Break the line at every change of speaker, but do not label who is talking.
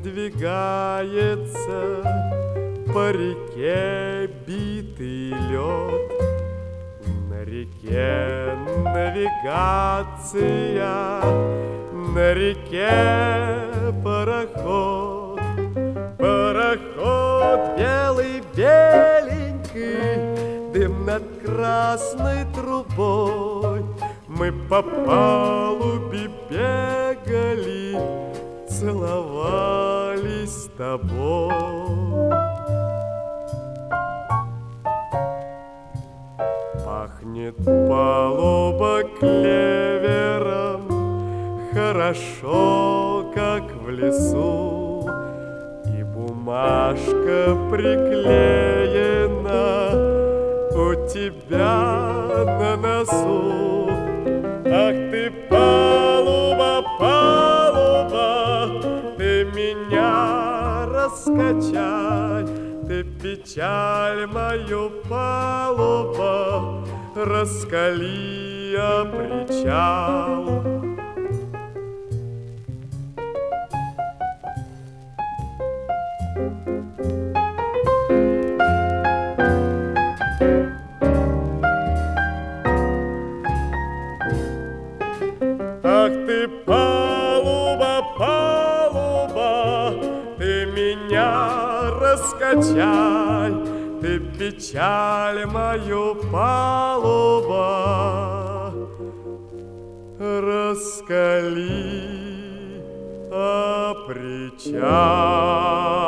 надвигается по реке битый лед. На реке навигация, на реке пароход. Пароход белый-беленький, дым над красной трубой. Мы по палубе бегали, целовались с тобой. Пахнет палуба клевером, хорошо, как в лесу, и бумажка приклеена у тебя на носу. Ах ты, палуба, палуба, ты меня раскачай, ты печаль мою, палуба, раскали о причал. Ах ты, палуба, палуба, ты меня раскачай, ты печаль мою, палуба, раскали, а причал.